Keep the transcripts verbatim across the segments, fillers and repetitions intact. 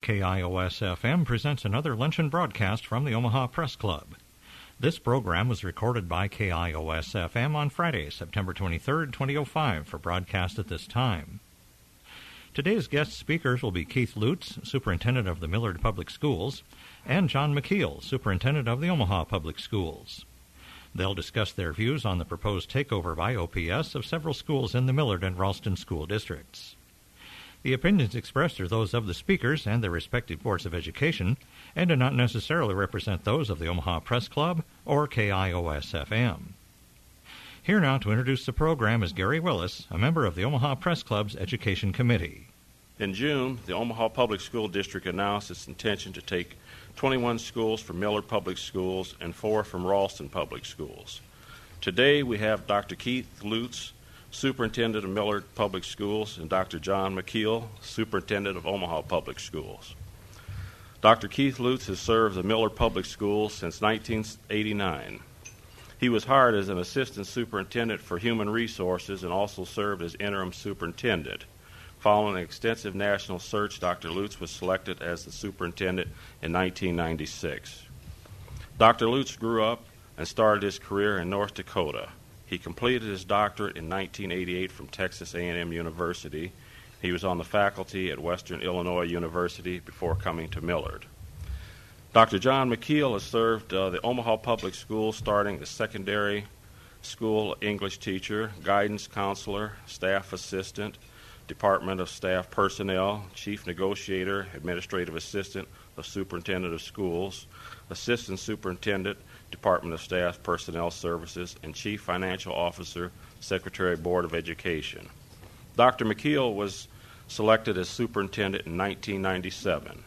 K I O S F M presents another luncheon broadcast from the Omaha Press Club. This program was recorded by K I O S F M on Friday, September twenty-third, twenty oh five, for broadcast at this time. Today's guest speakers will be Keith Lutz, Superintendent of the Millard Public Schools, and John McKeel, Superintendent of the Omaha Public Schools. They'll discuss their views on the proposed takeover by O P S of several schools in the Millard and Ralston school districts. The opinions expressed are those of the speakers and their respective boards of education, and do not necessarily represent those of the Omaha Press Club or K I O S F M. Here now to introduce the program is Gary Willis, a member of the Omaha Press Club's Education Committee. In June, the Omaha Public School District announced its intention to take twenty-one schools from Millard Public Schools and four from Ralston Public Schools. Today we have Doctor Keith Lutz, Superintendent of Millard Public Schools, and Doctor John McKeel, Superintendent of Omaha Public Schools. Doctor Keith Lutz has served the Millard Public Schools since nineteen eighty-nine. He was hired as an Assistant Superintendent for Human Resources and also served as Interim Superintendent. Following an extensive national search, Doctor Lutz was selected as the Superintendent in nineteen ninety-six. Doctor Lutz grew up and started his career in North Dakota. He completed his doctorate in nineteen eighty-eight from Texas A and M University. He was on the faculty at Western Illinois University before coming to Millard. Doctor John McKeel has served uh, the Omaha Public Schools, starting as secondary school English teacher, guidance counselor, staff assistant, Department of Staff Personnel, chief negotiator, administrative assistant of Superintendent of Schools, assistant superintendent, Department of Staff Personnel Services, and Chief Financial Officer, Secretary Board of Education. Doctor McKeel was selected as superintendent in nineteen ninety-seven.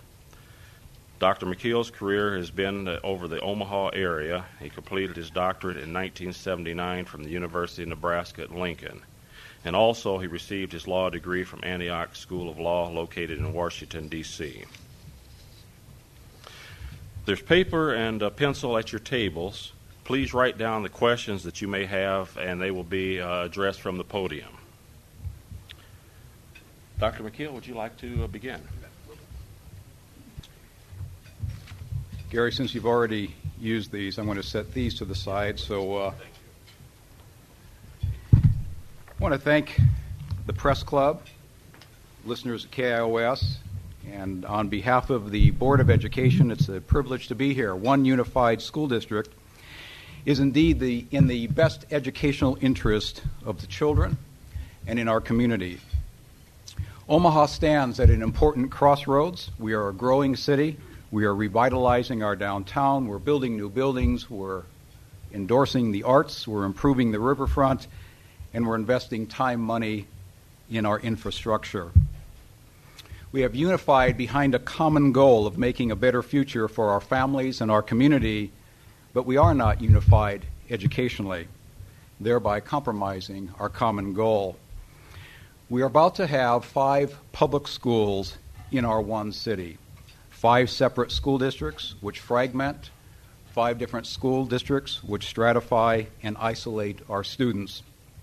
Doctor McKeel's career has been uh, over the Omaha area. He completed his doctorate in nineteen seventy-nine from the University of Nebraska at Lincoln. And also he received his law degree from Antioch School of Law located in Washington, D C There's paper and a pencil at your tables. Please write down the questions that you may have, and they will be uh, addressed from the podium. Doctor McKeel, would you like to uh, begin? Gary, since you've already used these, I'm going to set these to the side. So uh, I want to thank the Press Club, listeners at K I O S, and on behalf of the Board of Education, it's a privilege to be here. One unified school district is indeed the, in the best educational interest of the children and in our community. Omaha stands at an important crossroads. We are a growing city. We are revitalizing our downtown. We're building new buildings. We're endorsing the arts. We're improving the riverfront. And we're investing time, money in our infrastructure. We have unified behind a common goal of making a better future for our families and our community, but we are not unified educationally, thereby compromising our common goal. We are about to have five public schools in our one city, five separate school districts which fragment, five different school districts which stratify and isolate our students.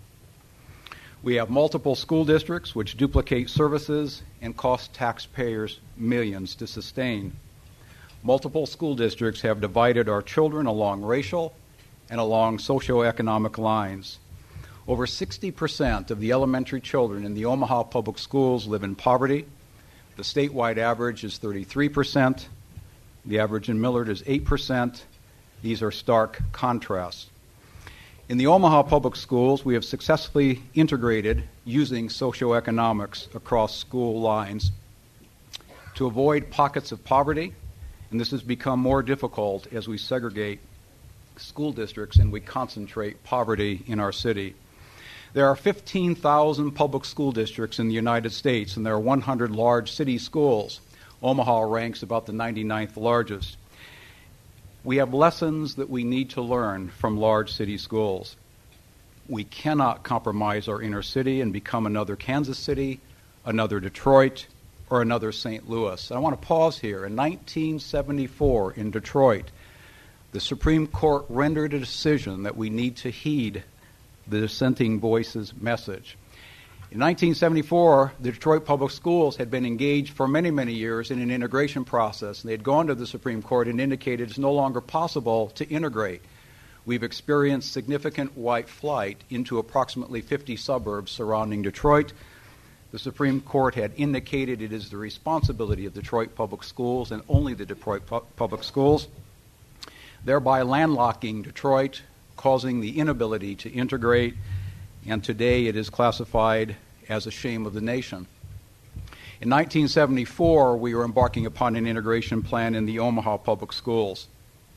We have multiple school districts which duplicate services and cost taxpayers millions to sustain. Multiple school districts have divided our children along racial and along socioeconomic lines. Over sixty percent of the elementary children in the Omaha Public Schools live in poverty. The statewide average is thirty-three percent. The average in Millard is eight percent. These are stark contrasts. In the Omaha Public Schools, we have successfully integrated using socioeconomics across school lines to avoid pockets of poverty, and this has become more difficult as we segregate school districts and we concentrate poverty in our city. There are fifteen thousand public school districts in the United States, and there are one hundred large city schools. Omaha ranks about the ninety-ninth largest. We have lessons that we need to learn from large city schools. We cannot compromise our inner city and become another Kansas City, another Detroit, or another Saint Louis. I want to pause here. In nineteen seventy-four in Detroit, the Supreme Court rendered a decision that we need to heed the dissenting voice's message. In nineteen seventy-four, the Detroit Public Schools had been engaged for many, many years in an integration process. They had gone to the Supreme Court and indicated it's no longer possible to integrate. We've experienced significant white flight into approximately fifty suburbs surrounding Detroit. The Supreme Court had indicated it is the responsibility of Detroit Public Schools and only the Detroit pu- Public Schools, thereby landlocking Detroit, causing the inability to integrate, and today it is classified as a shame of the nation. In nineteen seventy-four, we were embarking upon an integration plan in the Omaha Public Schools.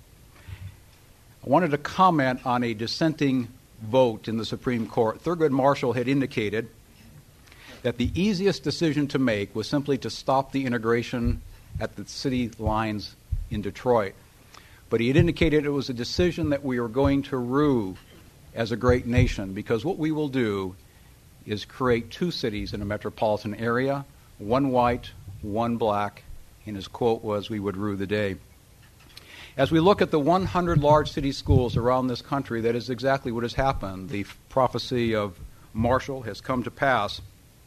I wanted to comment on a dissenting vote in the Supreme Court. Thurgood Marshall had indicated that the easiest decision to make was simply to stop the integration at the city lines in Detroit. But he had indicated it was a decision that we were going to rue as a great nation, because what we will do is create two cities in a metropolitan area, one white, one black, and his quote was, "We would rue the day." As we look at the one hundred large city schools around this country, that is exactly what has happened. The prophecy of Marshall has come to pass.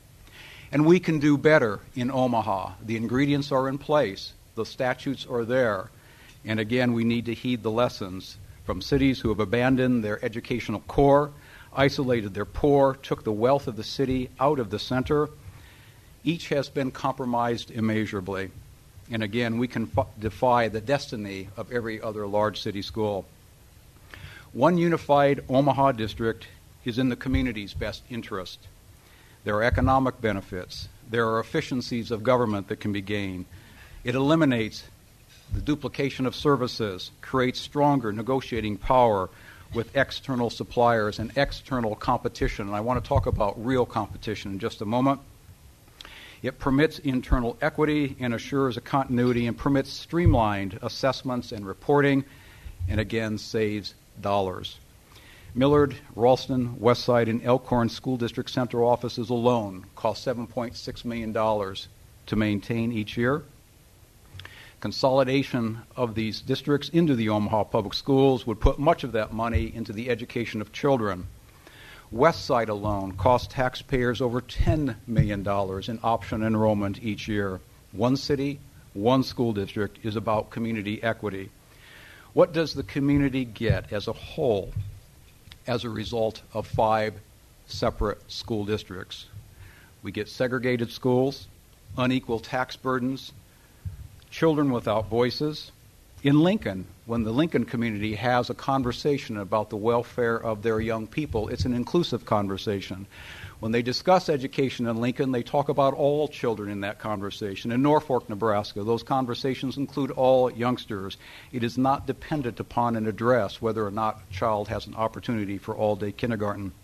And we can do better in Omaha. The ingredients are in place. The statutes are there. And again, we need to heed the lessons from cities who have abandoned their educational core, isolated their poor, took the wealth of the city out of the center. Each has been compromised immeasurably. And again, we can f- defy the destiny of every other large city school. One unified Omaha district is in the community's best interest. There are economic benefits. There are efficiencies of government that can be gained. It eliminates the duplication of services, creates stronger negotiating power with external suppliers and external competition. And I want to talk about real competition in just a moment. It permits internal equity and assures a continuity and permits streamlined assessments and reporting, and again saves dollars. Millard, Ralston, Westside, and Elkhorn School District Central offices alone cost seven point six million dollars to maintain each year. Consolidation of these districts into the Omaha Public Schools would put much of that money into the education of children. Westside alone costs taxpayers over ten million dollars in option enrollment each year. One city, one school district is about community equity. What does the community get as a whole as a result of five separate school districts? We get segregated schools, unequal tax burdens, children without voices. In Lincoln, when the Lincoln community has a conversation about the welfare of their young people, it's an inclusive conversation. When they discuss education in Lincoln, they talk about all children in that conversation. In Norfolk, Nebraska, those conversations include all youngsters. It is not dependent upon an address whether or not a child has an opportunity for all-day kindergarten.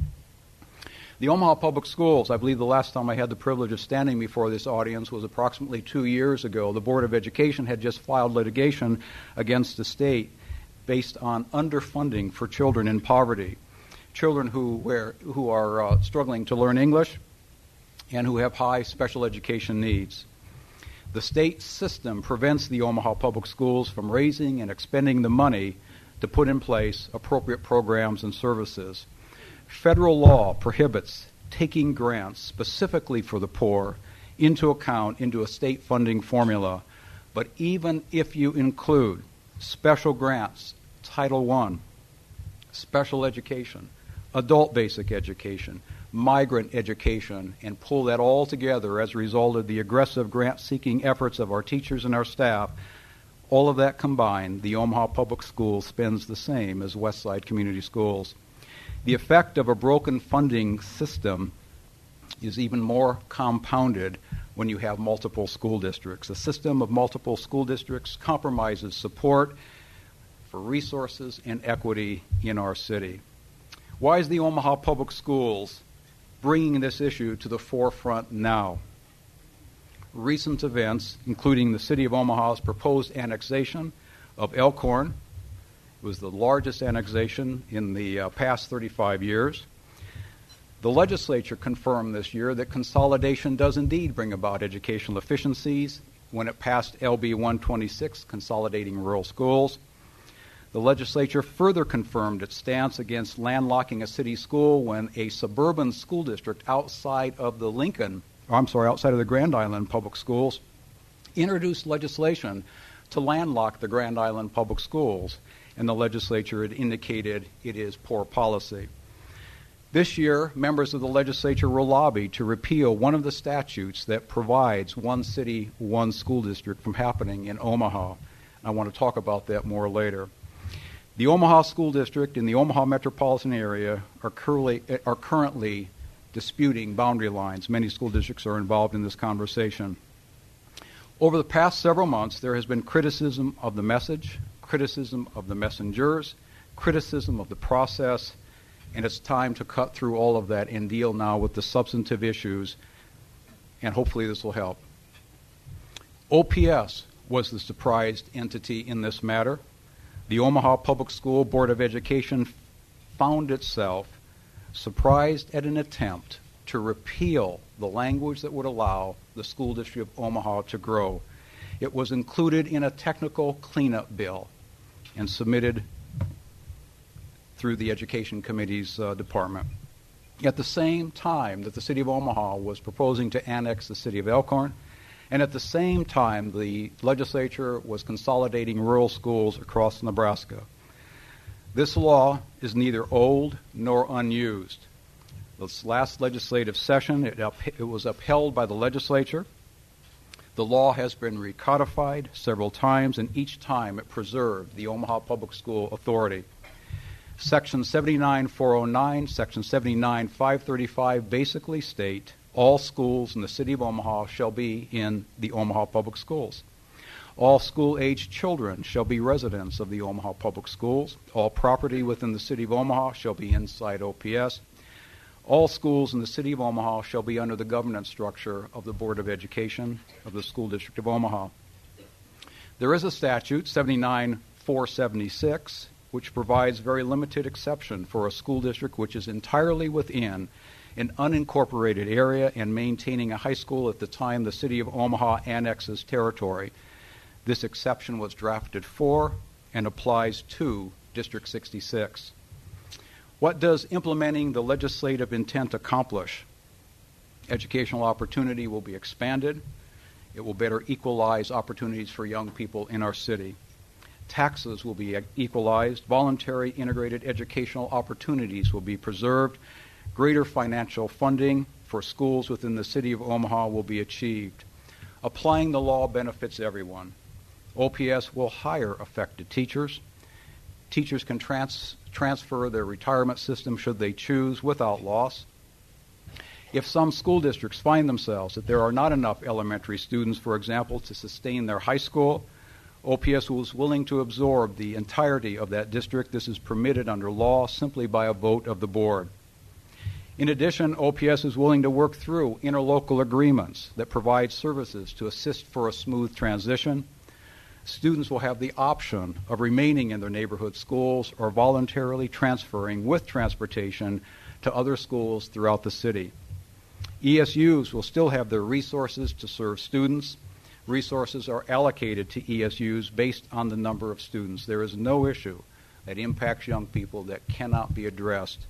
The Omaha Public Schools, I believe the last time I had the privilege of standing before this audience was approximately two years ago. The Board of Education had just filed litigation against the state based on underfunding for children in poverty. Children who, where, who are uh, struggling to learn English and who have high special education needs. The state system prevents the Omaha Public Schools from raising and expending the money to put in place appropriate programs and services. Federal law prohibits taking grants specifically for the poor into account into a state funding formula. But even if you include special grants, Title one, special education, adult basic education, migrant education, and pull that all together as a result of the aggressive grant-seeking efforts of our teachers and our staff, all of that combined, the Omaha Public Schools spends the same as Westside Community Schools. The effect of a broken funding system is even more compounded when you have multiple school districts. A system of multiple school districts compromises support for resources and equity in our city. Why is the Omaha Public Schools bringing this issue to the forefront now? Recent events, including the City of Omaha's proposed annexation of Elkhorn, was the largest annexation in the uh, past thirty-five years. The legislature confirmed this year that consolidation does indeed bring about educational efficiencies when it passed L B one twenty-six, consolidating rural schools. The The legislature further confirmed its stance against landlocking a city school when a suburban school district outside of the Lincoln, or I'm sorry, outside of the Grand Island Public Schools, introduced legislation to landlock the Grand Island Public Schools, and the legislature had indicated it is poor policy. This year, members of the legislature will lobby to repeal one of the statutes that provides one city, one school district from happening in Omaha. I want to talk about that more later. The Omaha School District and the Omaha metropolitan area are currently, are currently disputing boundary lines. Many school districts are involved in this conversation. Over the past several months, there has been criticism of the message, criticism of the messengers, criticism of the process, and it's time to cut through all of that and deal now with the substantive issues, and hopefully this will help. O P S was the surprised entity in this matter. The Omaha Public School Board of Education found itself surprised at an attempt to repeal the language that would allow the school district of Omaha to grow. It was included in a technical cleanup bill and submitted through the Education Committee's uh, department. At the same time that the city of Omaha was proposing to annex the city of Elkhorn, and at the same time the legislature was consolidating rural schools across Nebraska. This law is neither old nor unused. This last legislative session, it, up, it was upheld by the legislature. The law has been recodified several times, and each time it preserved the Omaha Public School Authority. Section seventy-nine point four oh nine, Section seventy-nine point five thirty-five basically state all schools in the city of Omaha shall be in the Omaha Public Schools. All school-aged children shall be residents of the Omaha Public Schools. All property within the city of Omaha shall be inside O P S. All schools in the city of Omaha shall be under the governance structure of the Board of Education of the School District of Omaha. There is a statute, seventy-nine point four seventy-six, which provides very limited exception for a school district which is entirely within an unincorporated area and maintaining a high school at the time the city of Omaha annexes territory. This exception was drafted for and applies to District sixty-six. What does implementing the legislative intent accomplish? Educational opportunity will be expanded. It will better equalize opportunities for young people in our city. Taxes will be equalized. Voluntary integrated educational opportunities will be preserved. Greater financial funding for schools within the city of Omaha will be achieved. Applying the law benefits everyone. O P S will hire affected teachers. Teachers can trans- transfer their retirement system should they choose without loss. If some school districts find themselves that there are not enough elementary students, for example, to sustain their high school, O P S was willing to absorb the entirety of that district. This is permitted under law simply by a vote of the board. In addition, O P S is willing to work through interlocal agreements that provide services to assist for a smooth transition. Students will have the option of remaining in their neighborhood schools or voluntarily transferring with transportation to other schools throughout the city. E S Us will still have their resources to serve students. Resources are allocated to E S Us based on the number of students. There is no issue that impacts young people that cannot be addressed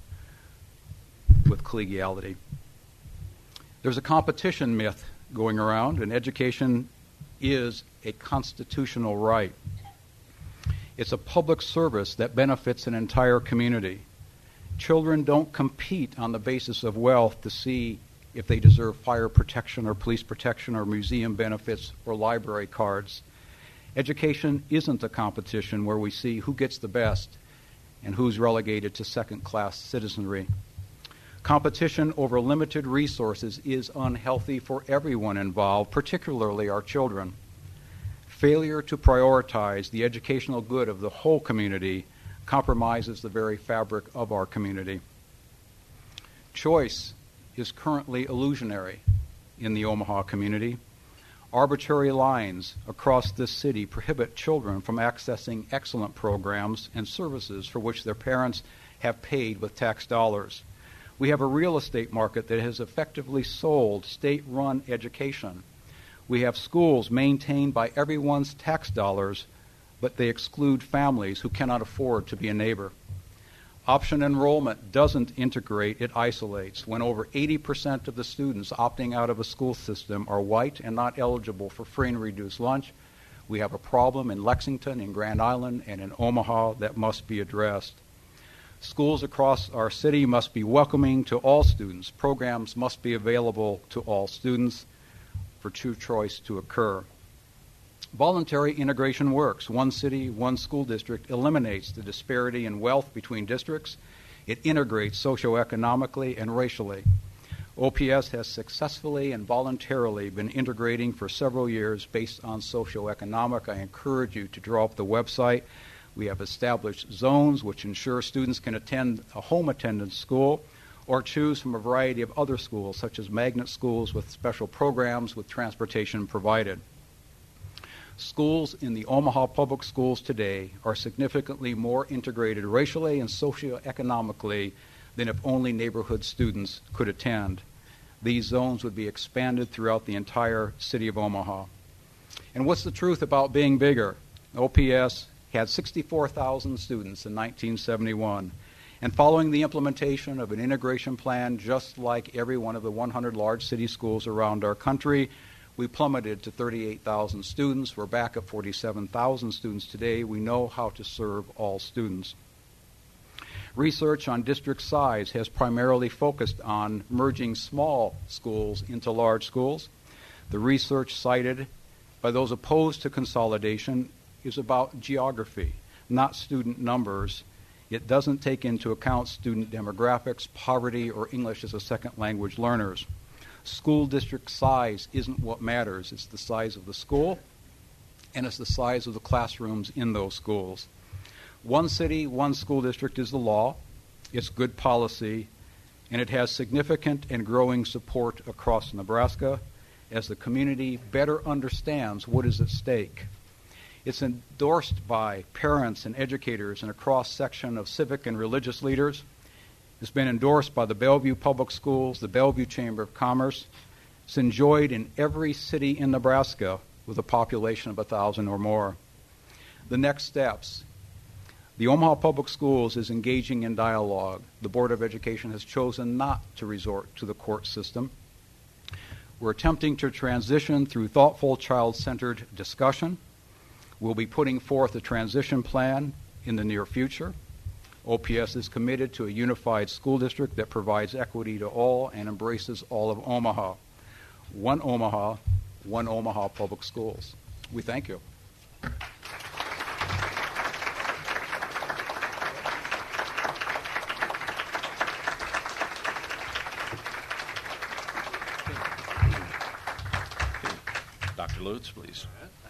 with collegiality. There's a competition myth going around, and education is a constitutional right. It's a public service that benefits an entire community. Children don't compete on the basis of wealth to see if they deserve fire protection or police protection or museum benefits or library cards. Education isn't a competition where we see who gets the best and who's relegated to second-class citizenry. Competition over limited resources is unhealthy for everyone involved, particularly our children. Failure to prioritize the educational good of the whole community compromises the very fabric of our community. Choice is currently illusionary in the Omaha community. Arbitrary lines across this city prohibit children from accessing excellent programs and services for which their parents have paid with tax dollars. We have a real estate market that has effectively sold state-run education. We have schools maintained by everyone's tax dollars, but they exclude families who cannot afford to be a neighbor. Option enrollment doesn't integrate, it isolates. When over eighty percent of the students opting out of a school system are white and not eligible for free and reduced lunch, we have a problem in Lexington, in Grand Island, and in Omaha that must be addressed. Schools across our city must be welcoming to all students. Programs must be available to all students for true choice to occur. Voluntary integration works. One city, one school district eliminates the disparity in wealth between districts. It integrates socioeconomically and racially. O P S has successfully and voluntarily been integrating for several years based on socioeconomic. I encourage you to draw up the website. We have established zones which ensure students can attend a home attendance school or choose from a variety of other schools, such as magnet schools with special programs with transportation provided. Schools in the Omaha Public Schools today are significantly more integrated racially and socioeconomically than if only neighborhood students could attend. These zones would be expanded throughout the entire city of Omaha. And what's the truth about being bigger? O P S had sixty-four thousand students in nineteen seventy-one. And following the implementation of an integration plan, just like every one of the one hundred large city schools around our country, we plummeted to thirty-eight thousand students. We're back at forty-seven thousand students today. We know how to serve all students. Research on district size has primarily focused on merging small schools into large schools. The research cited by those opposed to consolidation is about geography, not student numbers. It doesn't take into account student demographics, poverty, or English as a second language learners. School district size isn't what matters. It's the size of the school, and it's the size of the classrooms in those schools. One city, one school district is the law. It's good policy, and it has significant and growing support across Nebraska as the community better understands what is at stake. It's endorsed by parents and educators and a cross-section of civic and religious leaders. It's been endorsed by the Bellevue Public Schools, the Bellevue Chamber of Commerce. It's enjoyed in every city in Nebraska with a population of a thousand or more. The next steps. The Omaha Public Schools is engaging in dialogue. The Board of Education has chosen not to resort to the court system. We're attempting to transition through thoughtful, child-centered discussion. We'll be putting forth a transition plan in the near future. O P S is committed to a unified school district that provides equity to all and embraces all of Omaha. One Omaha, one Omaha Public Schools. We thank you. Doctor Lutz, please.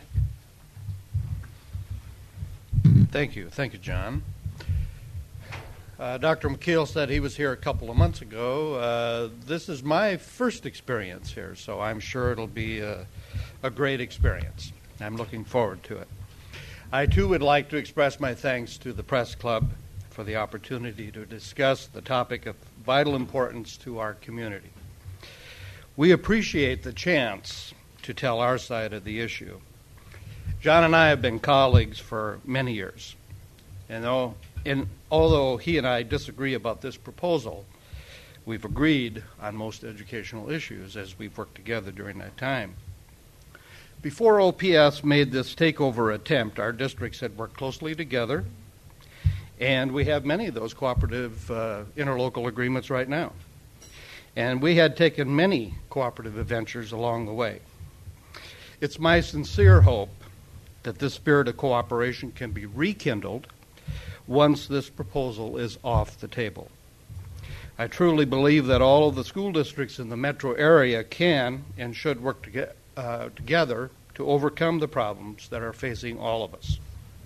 Thank you. Thank you, John. Uh, Doctor McKeel said he was here a couple of months ago. Uh, this is my first experience here, so I'm sure it'll be a, a great experience. I'm looking forward to it. I, too, would like to express my thanks to the Press Club for the opportunity to discuss the topic of vital importance to our community. We appreciate the chance to tell our side of the issue. John and I have been colleagues for many years, and though, and although he and I disagree about this proposal, we've agreed on most educational issues as we've worked together during that time. Before O P S made this takeover attempt, our districts had worked closely together, and we have many of those cooperative uh, interlocal agreements right now. And we had taken many cooperative ventures along the way. It's my sincere hope that this spirit of cooperation can be rekindled once this proposal is off the table. I truly believe that all of the school districts in the metro area can and should work to uh, together to overcome the problems that are facing all of us.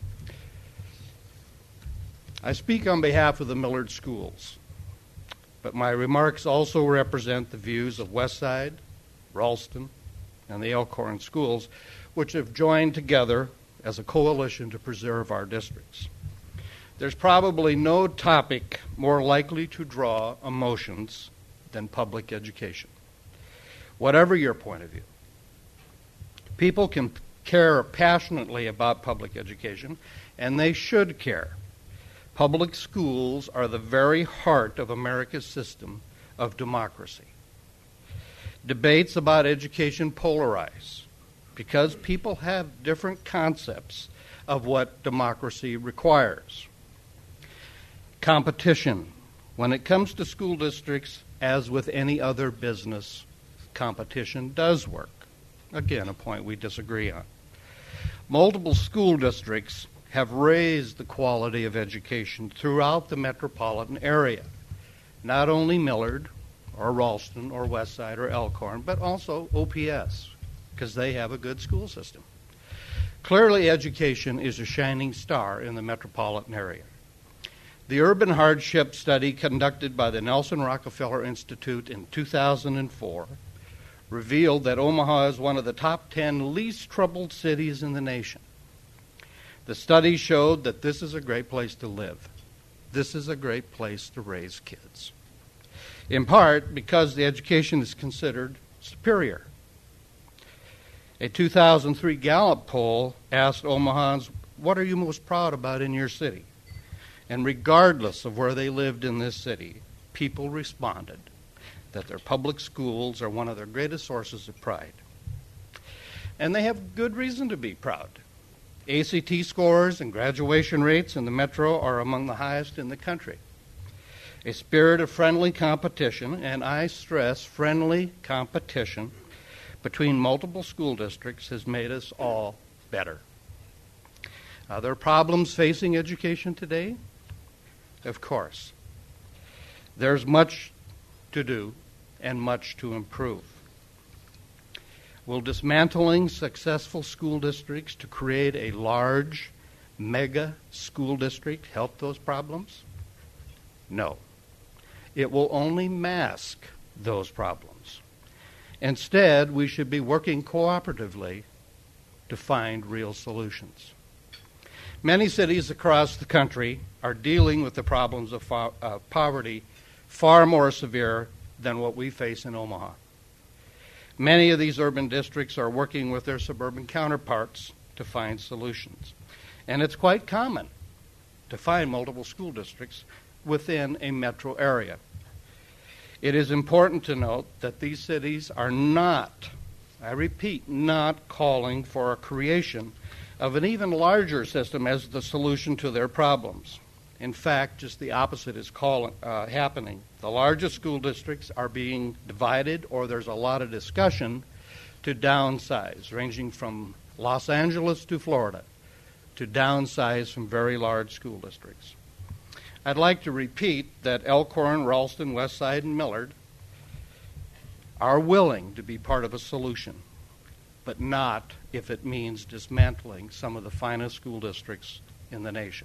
I speak on behalf of the Millard schools, but my remarks also represent the views of Westside, Ralston, and the Elkhorn schools, which have joined together as a coalition to preserve our districts. There's probably no topic more likely to draw emotions than public education. Whatever your point of view, people can care passionately about public education, and they should care. Public schools are the very heart of America's system of democracy. Debates about education polarize because people have different concepts of what democracy requires. Competition. When it comes to school districts, as with any other business, competition does work. Again, a point we disagree on. Multiple school districts have raised the quality of education throughout the metropolitan area. Not only Millard or Ralston or Westside or Elkhorn, but also O P S, because they have a good school system. Clearly, education is a shining star in the metropolitan area. The urban hardship study conducted by the Nelson Rockefeller Institute in two thousand four revealed that Omaha is one of the top ten least troubled cities in the nation. The study showed that this is a great place to live. This is a great place to raise kids. In part because the education is considered superior. A two thousand three Gallup poll asked Omahans, what are you most proud about in your city? And regardless of where they lived in this city, people responded that their public schools are one of their greatest sources of pride. And they have good reason to be proud. A C T scores and graduation rates in the metro are among the highest in the country. A spirit of friendly competition, and I stress friendly competition, between multiple school districts has made us all better. Are there problems facing education today? Of course. There's much to do and much to improve. Will dismantling successful school districts to create a large, mega school district help those problems? No. It will only mask those problems. Instead, we should be working cooperatively to find real solutions. Many cities across the country are dealing with the problems of fo- uh, poverty far more severe than what we face in Omaha. Many of these urban districts are working with their suburban counterparts to find solutions. And it's quite common to find multiple school districts within a metro area. It is important to note that these cities are not, I repeat, not calling for a creation of an even larger system as the solution to their problems. In fact, just the opposite is call, uh, happening. The largest school districts are being divided, or there's a lot of discussion, to downsize, ranging from Los Angeles to Florida, to downsize from very large school districts. I'd like to repeat that Elkhorn, Ralston, Westside, and Millard are willing to be part of a solution, but not if it means dismantling some of the finest school districts in the nation.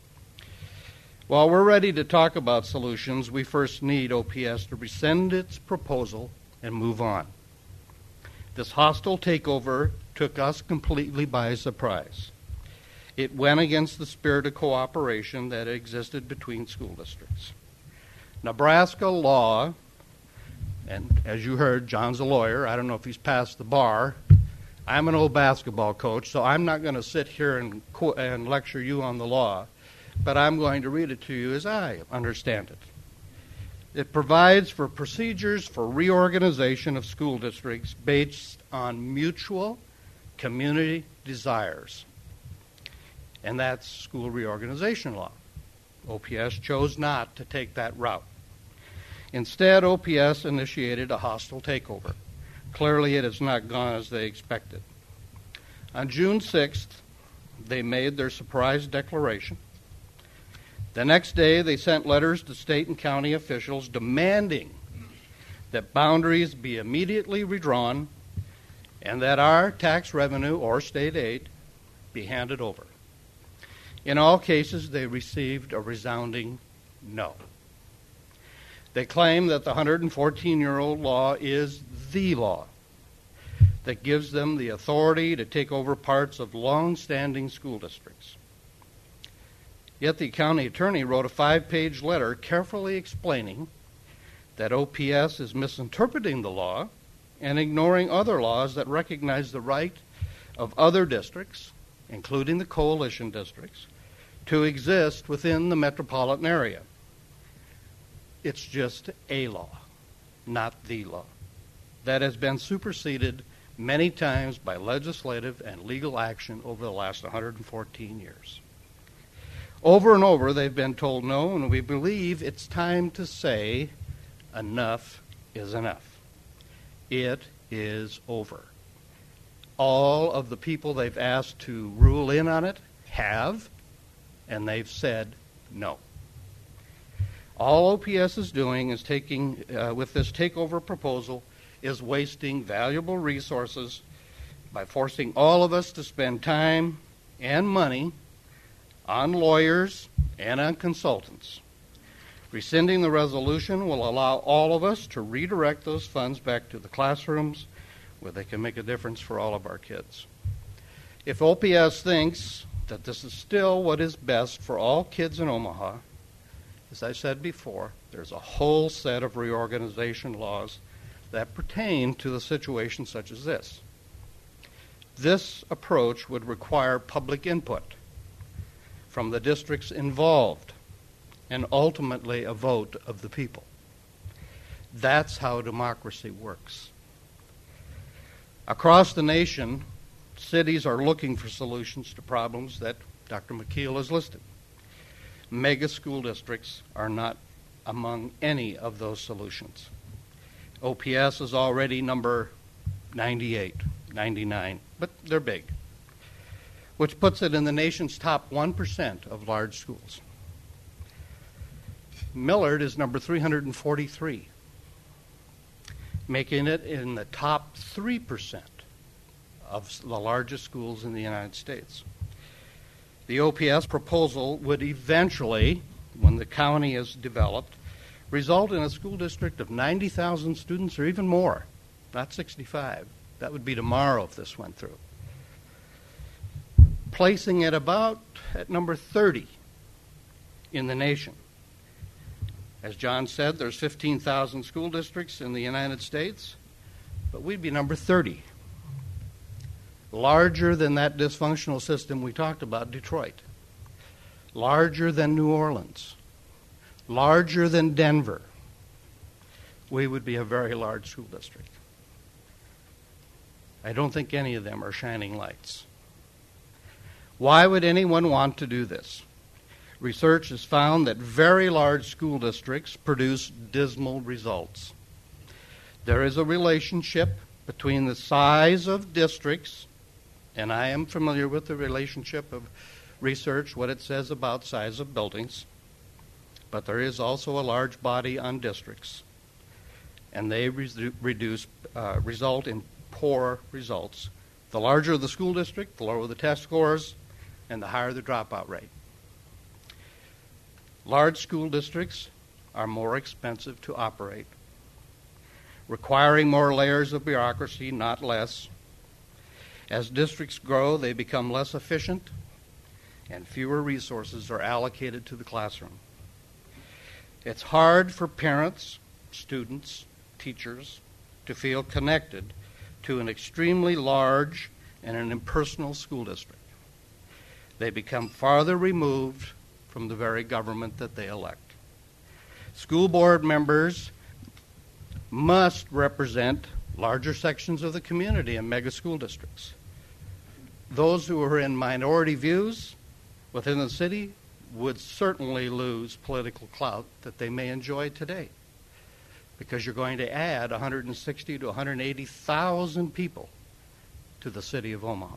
While we're ready to talk about solutions, we first need O P S to rescind its proposal and move on. This hostile takeover took us completely by surprise. It went against the spirit of cooperation that existed between school districts. Nebraska law, and as you heard, John's a lawyer. I don't know if he's passed the bar. I'm an old basketball coach, so I'm not going to sit here and, co- and lecture you on the law, but I'm going to read it to you as I understand it. It provides for procedures for reorganization of school districts based on mutual community desires. And that's school reorganization law. O P S chose not to take that route. Instead, O P S initiated a hostile takeover. Clearly, it has not gone as they expected. On June sixth, they made their surprise declaration. The next day, they sent letters to state and county officials demanding that boundaries be immediately redrawn and that our tax revenue or state aid be handed over. In all cases, they received a resounding no. They claim that the one hundred fourteen-year-old law is the law that gives them the authority to take over parts of long-standing school districts. Yet the county attorney wrote a five-page letter carefully explaining that O P S is misinterpreting the law and ignoring other laws that recognize the right of other districts, including the coalition districts, to exist within the metropolitan area. It's just a law, not the law. That has been superseded many times by legislative and legal action over the last one hundred fourteen years. Over and over, they've been told no, and we believe it's time to say enough is enough. It is over. All of the people they've asked to rule in on it have, and they've said no. All O P S is doing is taking, uh, with this takeover proposal, is wasting valuable resources by forcing all of us to spend time and money on lawyers and on consultants. Rescinding the resolution will allow all of us to redirect those funds back to the classrooms where they can make a difference for all of our kids. If O P S thinks that this is still what is best for all kids in Omaha, as I said before, there's a whole set of reorganization laws that pertain to the situation such as this. This approach would require public input from the districts involved and ultimately a vote of the people. That's how democracy works. Across the nation, cities are looking for solutions to problems that Doctor McKeel has listed. Mega school districts are not among any of those solutions. O P S is already number ninety-eight, ninety-nine, but they're big, which puts it in the nation's top one percent of large schools. Millard is number three hundred forty-three, making it in the top three percent of the largest schools in the United States. The O P S proposal would eventually, when the county is developed, result in a school district of ninety thousand students or even more, not sixty-five. That would be tomorrow if this went through. Placing it about at number thirty in the nation. As John said, there's fifteen thousand school districts in the United States, but we'd be number thirty. Larger than that dysfunctional system we talked about, Detroit. Larger than New Orleans. Larger than Denver. We would be a very large school district. I don't think any of them are shining lights. Why would anyone want to do this? Research has found that very large school districts produce dismal results. There is a relationship between the size of districts, and I am familiar with the relationship of research, what it says about size of buildings, but there is also a large body on districts, and they re- reduce, uh, result in poor results. The larger the school district, the lower the test scores, and the higher the dropout rate. Large school districts are more expensive to operate, requiring more layers of bureaucracy, not less. As districts grow, they become less efficient, and fewer resources are allocated to the classroom. It's hard for parents, students, teachers to feel connected to an extremely large and an impersonal school district. They become farther removed from the very government that they elect. School board members must represent larger sections of the community in mega school districts. Those who are in minority views within the city would certainly lose political clout that they may enjoy today, because you're going to add one hundred sixty to one hundred eighty thousand people to the city of Omaha.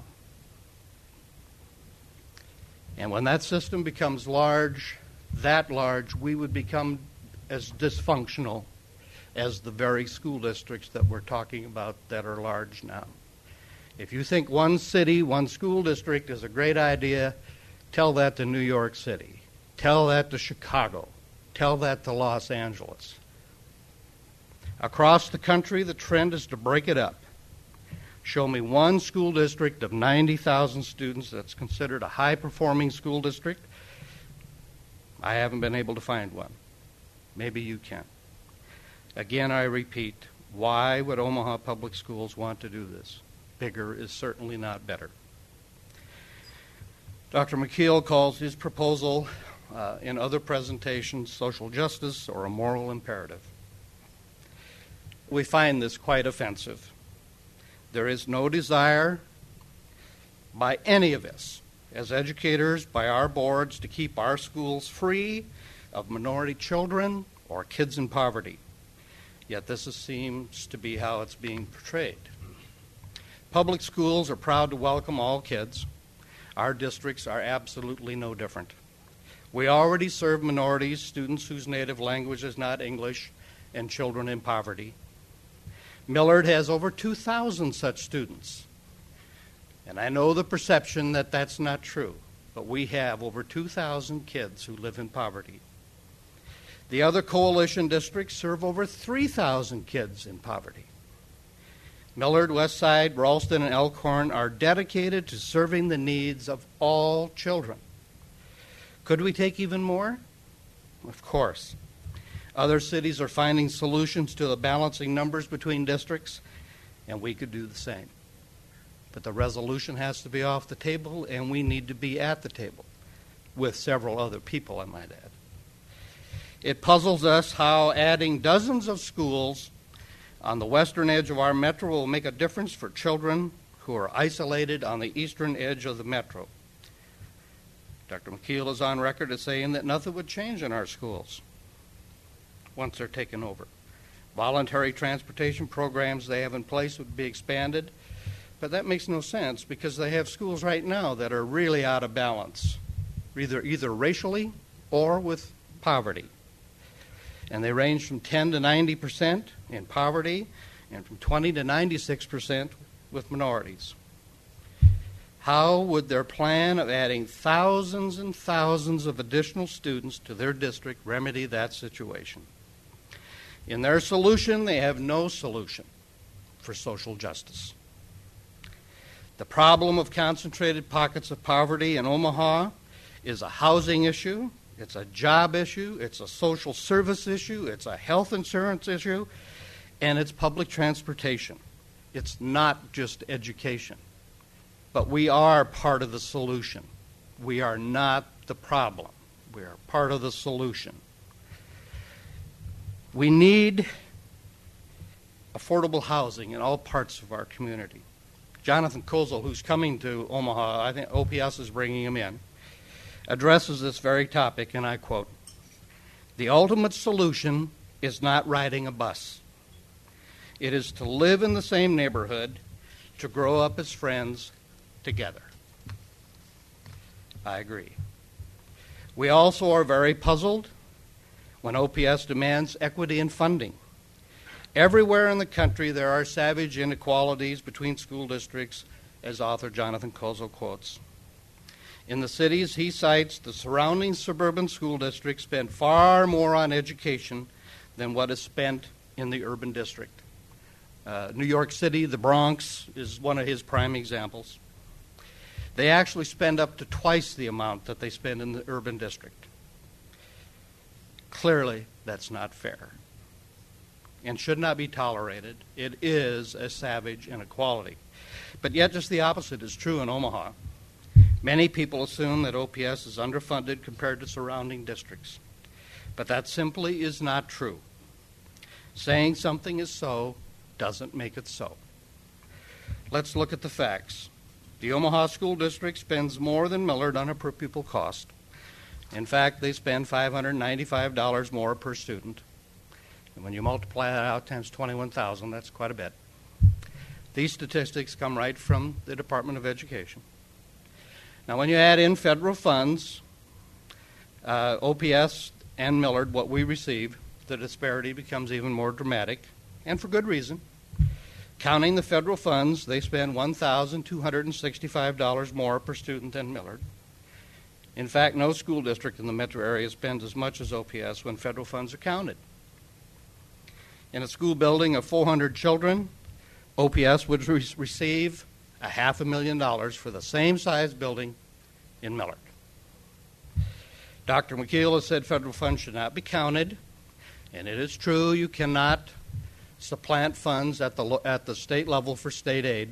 And when that system becomes large, that large, we would become as dysfunctional as the very school districts that we're talking about that are large now. If you think one city, one school district is a great idea, tell that to New York City. Tell that to Chicago. Tell that to Los Angeles. Across the country, the trend is to break it up. Show me one school district of ninety thousand students that's considered a high-performing school district. I haven't been able to find one. Maybe you can. Again, I repeat, why would Omaha Public Schools want to do this? Bigger is certainly not better. Doctor McKeel calls his proposal uh, in other presentations social justice or a moral imperative. We find this quite offensive. There is no desire by any of us, as educators, by our boards, to keep our schools free of minority children or kids in poverty. Yet this is, seems to be how it's being portrayed. Public schools are proud to welcome all kids. Our districts are absolutely no different. We already serve minorities, students whose native language is not English, and children in poverty. Millard has over two thousand such students. And I know the perception that that's not true, but we have over two thousand kids who live in poverty. The other coalition districts serve over three thousand kids in poverty. Millard, Westside, Ralston, and Elkhorn are dedicated to serving the needs of all children. Could we take even more? Of course. Other cities are finding solutions to the balancing numbers between districts, and we could do the same. But the resolution has to be off the table, and we need to be at the table with several other people, I might add. It puzzles us how adding dozens of schools on the western edge of our metro will make a difference for children who are isolated on the eastern edge of the metro. Doctor McKeel is on record as saying that nothing would change in our schools once they're taken over. Voluntary transportation programs they have in place would be expanded, but that makes no sense because they have schools right now that are really out of balance, either, either racially or with poverty. And they range from ten to ninety percent in poverty and from twenty to ninety-six percent with minorities. How would their plan of adding thousands and thousands of additional students to their district remedy that situation? In their solution, they have no solution for social justice. The problem of concentrated pockets of poverty in Omaha is a housing issue. It's a job issue, it's a social service issue, it's a health insurance issue, and it's public transportation. It's not just education. But we are part of the solution. We are not the problem. We are part of the solution. We need affordable housing in all parts of our community. Jonathan Kozel, who's coming to Omaha, I think O P S is bringing him in, addresses this very topic, and I quote, "The ultimate solution is not riding a bus. It is to live in the same neighborhood, to grow up as friends together." I agree. We also are very puzzled when O P S demands equity in funding. Everywhere in the country there are savage inequalities between school districts, as author Jonathan Kozel quotes. In the cities he cites, the surrounding suburban school districts spend far more on education than what is spent in the urban district. Uh, New York City, the Bronx, is one of his prime examples. They actually spend up to twice the amount that they spend in the urban district. Clearly, that's not fair and should not be tolerated. It is a savage inequality. But yet just the opposite is true in Omaha. Many people assume that O P S is underfunded compared to surrounding districts. But that simply is not true. Saying something is so doesn't make it so. Let's look at the facts. The Omaha School District spends more than Millard on a per pupil cost. In fact, they spend five hundred ninety-five dollars more per student. And when you multiply that out times twenty-one thousand, that's quite a bit. These statistics come right from the Department of Education. Now, when you add in federal funds, uh, O P S and Millard, what we receive, the disparity becomes even more dramatic, and for good reason. Counting the federal funds, they spend one thousand two hundred sixty-five dollars more per student than Millard. In fact, no school district in the metro area spends as much as O P S when federal funds are counted. In a school building of four hundred children, O P S would re- receive a half a million dollars for the same size building in Millard. Doctor McKeel has said federal funds should not be counted, and it is true you cannot supplant funds at the, lo- at the state level for state aid,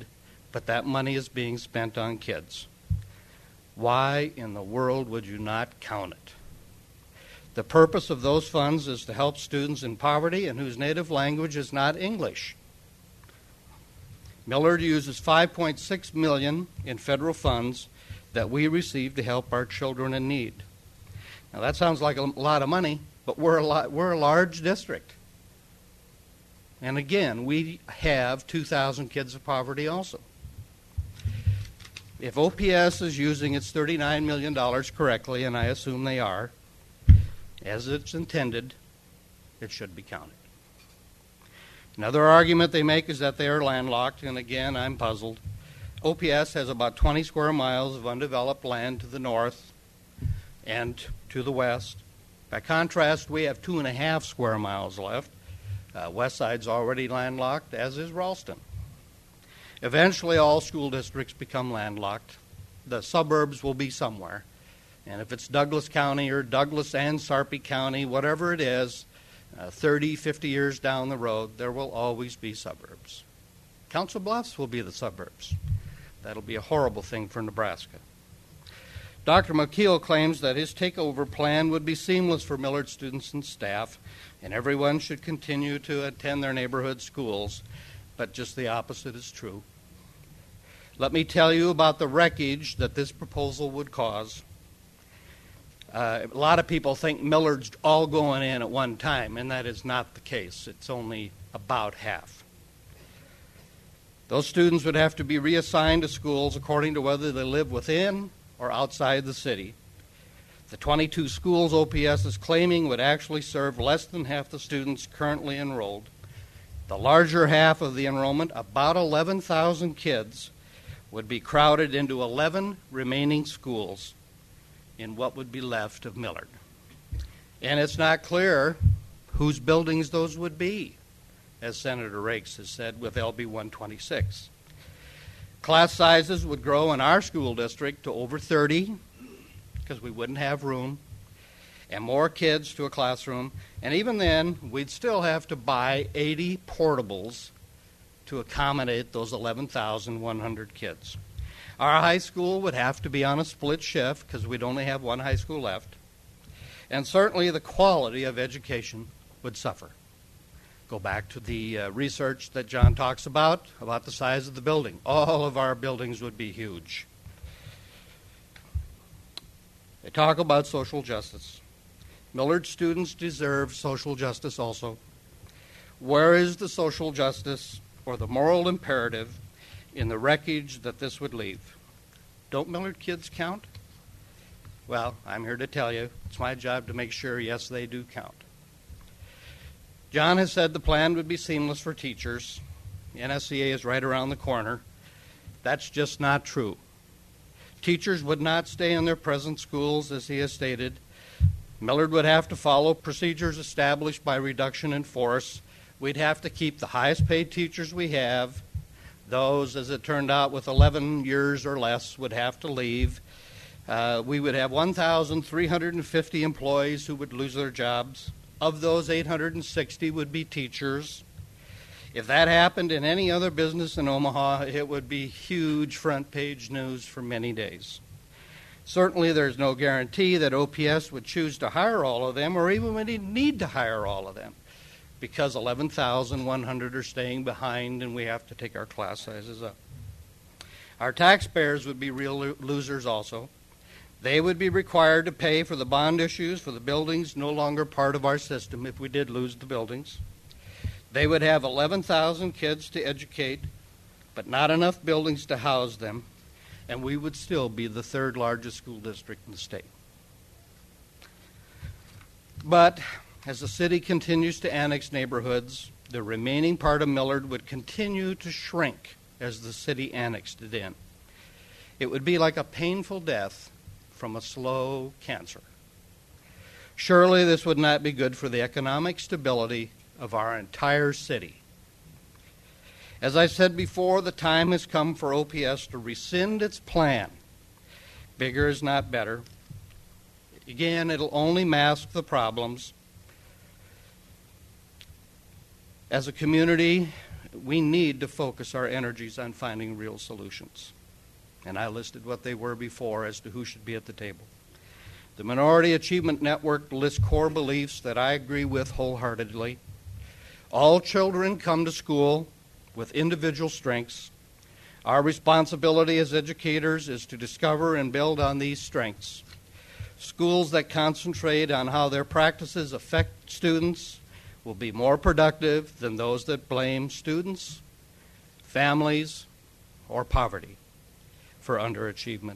but that money is being spent on kids. Why in the world would you not count it? The purpose of those funds is to help students in poverty and whose native language is not English. Millard uses five point six million dollars in federal funds that we receive to help our children in need. Now that sounds like a lot of money, but we're a, lot, we're a large district. And again, we have two thousand kids of poverty also. If O P S is using its thirty-nine million dollars correctly, and I assume they are, as it's intended, it should be counted. Another argument they make is that they are landlocked, and again, I'm puzzled. O P S has about twenty square miles of undeveloped land to the north and to the west. By contrast, we have two and a half square miles left. Uh, West Side's already landlocked, as is Ralston. Eventually, all school districts become landlocked. The suburbs will be somewhere. And if it's Douglas County or Douglas and Sarpy County, whatever it is, uh, thirty, fifty years down the road, there will always be suburbs. Council Bluffs will be the suburbs. That'll be a horrible thing for Nebraska. Doctor McKeel claims that his takeover plan would be seamless for Millard students and staff, and everyone should continue to attend their neighborhood schools, but just the opposite is true. Let me tell you about the wreckage that this proposal would cause. Uh, a lot of people think Millard's all going in at one time, and that is not the case. It's only about half. Those students would have to be reassigned to schools according to whether they live within or outside the city. The twenty-two schools O P S is claiming would actually serve less than half the students currently enrolled. The larger half of the enrollment, about eleven thousand kids, would be crowded into eleven remaining schools in what would be left of Millard. And it's not clear whose buildings those would be, as Senator Rakes has said with L B one twenty-six. Class sizes would grow in our school district to over thirty, because we wouldn't have room, and more kids to a classroom. And even then, we'd still have to buy eighty portables to accommodate those eleven thousand one hundred kids. Our high school would have to be on a split shift because we'd only have one high school left. And certainly the quality of education would suffer. Go back to the uh, research that John talks about, about the size of the building. All of our buildings would be huge. They talk about social justice. Millard students deserve social justice also. Where is the social justice or the moral imperative in the wreckage that this would leave? Don't Millard kids count? Well, I'm here to tell you, it's my job to make sure, yes, they do count. John has said the plan would be seamless for teachers. The N S C A is right around the corner. That's just not true. Teachers would not stay in their present schools, as he has stated. Millard would have to follow procedures established by reduction in force. We'd have to keep the highest paid teachers we have. Those, as it turned out, with eleven years or less would have to leave. Uh, we would have one thousand three hundred fifty employees who would lose their jobs. Of those, eight hundred sixty would be teachers. If that happened in any other business in Omaha, it would be huge front page news for many days. Certainly there's no guarantee that O P S would choose to hire all of them, or even would need to hire all of them, because eleven thousand one hundred are staying behind and we have to take our class sizes up. Our taxpayers would be real lo- losers also. They would be required to pay for the bond issues for the buildings no longer part of our system if we did lose the buildings. They would have eleven thousand kids to educate, but not enough buildings to house them, and we would still be the third largest school district in the state. But as the city continues to annex neighborhoods, the remaining part of Millard would continue to shrink as the city annexed it in. It would be like a painful death from a slow cancer. Surely this would not be good for the economic stability of our entire city. As I said before, the time has come for O P S to rescind its plan. Bigger is not better. Again, it'll only mask the problems. As a community, we need to focus our energies on finding real solutions. And I listed what they were before as to who should be at the table. The Minority Achievement Network lists core beliefs that I agree with wholeheartedly. All children come to school with individual strengths. Our responsibility as educators is to discover and build on these strengths. Schools that concentrate on how their practices affect students will be more productive than those that blame students, families, or poverty for underachievement.